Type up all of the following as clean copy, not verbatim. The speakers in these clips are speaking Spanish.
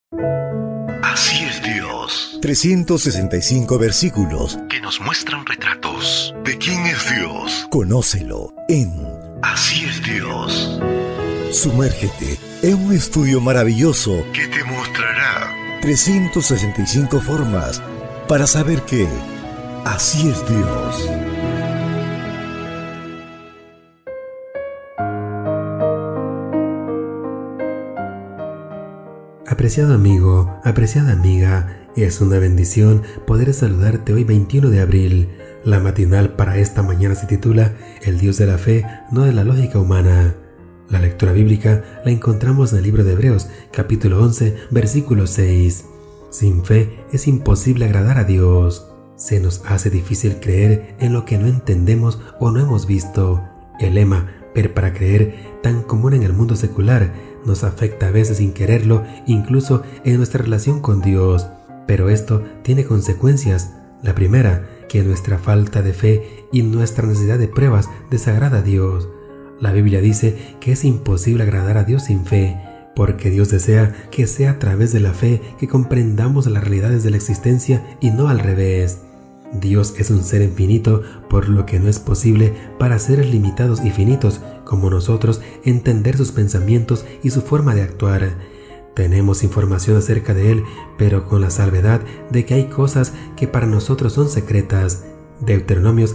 Así es Dios. 365 versículos Que nos muestran retratos de quién es Dios. Conócelo en Así es Dios. Sumérgete en un estudio maravilloso Que te mostrará 365 formas para saber que así es Dios. Apreciado amigo, apreciada amiga, es una bendición poder saludarte hoy 21 de abril. La matinal para esta mañana se titula El Dios de la fe, no de la lógica humana. La lectura bíblica la encontramos en el libro de Hebreos, capítulo 11, versículo 6. Sin fe es imposible agradar a Dios. Se nos hace difícil creer en lo que no entendemos o no hemos visto. El lema ver para creer, tan común en el mundo secular, nos afecta a veces sin quererlo, incluso en nuestra relación con Dios. Pero esto tiene consecuencias. La primera, que nuestra falta de fe y nuestra necesidad de pruebas desagrada a Dios. La Biblia dice que es imposible agradar a Dios sin fe, porque Dios desea que sea a través de la fe que comprendamos las realidades de la existencia y no al revés. Dios es un ser infinito, por lo que no es posible para seres limitados y finitos como nosotros entender sus pensamientos y su forma de actuar. Tenemos información acerca de Él, pero con la salvedad de que hay cosas que para nosotros son secretas. Deuteronomios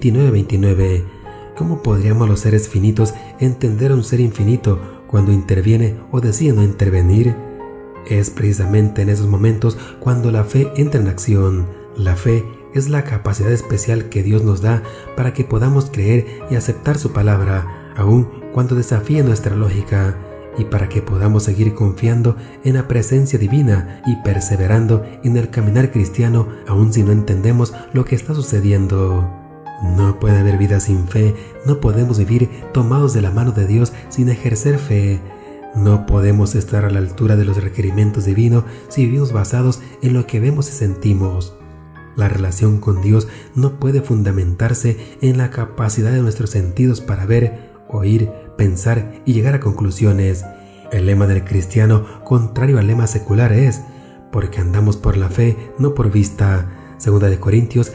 29:29. ¿Cómo podríamos los seres finitos entender a un ser infinito cuando interviene o decide no intervenir? Es precisamente en esos momentos cuando la fe entra en acción. La fe es la capacidad especial que Dios nos da para que podamos creer y aceptar su palabra, aun cuando desafíe nuestra lógica, y para que podamos seguir confiando en la presencia divina y perseverando en el caminar cristiano, aun si no entendemos lo que está sucediendo. No puede haber vida sin fe, no podemos vivir tomados de la mano de Dios sin ejercer fe. No podemos estar a la altura de los requerimientos divinos si vivimos basados en lo que vemos y sentimos. La relación con Dios no puede fundamentarse en la capacidad de nuestros sentidos para ver, oír, pensar y llegar a conclusiones. El lema del cristiano, contrario al lema secular, es porque andamos por la fe, no por vista. 2 Corintios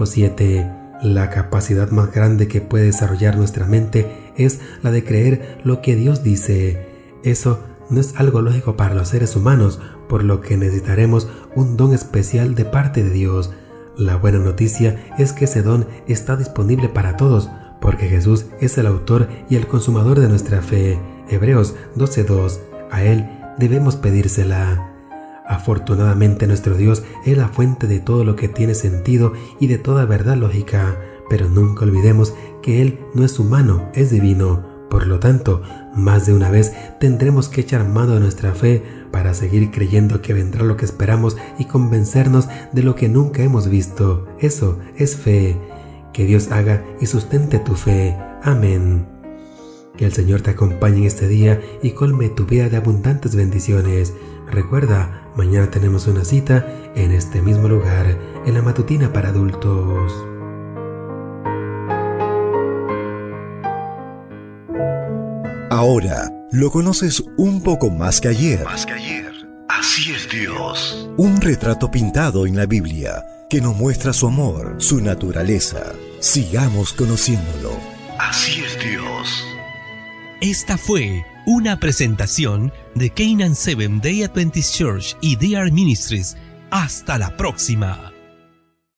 5:7. La capacidad más grande que puede desarrollar nuestra mente es la de creer lo que Dios dice. Eso no es algo lógico para los seres humanos, por lo que necesitaremos un don especial de parte de Dios. La buena noticia es que ese don está disponible para todos, porque Jesús es el autor y el consumador de nuestra fe. Hebreos 12:2. A Él debemos pedírsela. Afortunadamente nuestro Dios es la fuente de todo lo que tiene sentido y de toda verdad lógica, pero nunca olvidemos que Él no es humano, es divino. Por lo tanto, más de una vez tendremos que echar mano de nuestra fe para seguir creyendo que vendrá lo que esperamos y convencernos de lo que nunca hemos visto. Eso es fe. Que Dios haga y sustente tu fe. Amén. Que el Señor te acompañe en este día y colme tu vida de abundantes bendiciones. Recuerda, mañana tenemos una cita en este mismo lugar, en la matutina para adultos. Ahora lo conoces un poco más que ayer. Así es Dios. Un retrato pintado en la Biblia que nos muestra su amor, su naturaleza. Sigamos conociéndolo. Así es Dios. Esta fue una presentación de Canaan Seventh Day Adventist Church y DR Ministries. Hasta la próxima.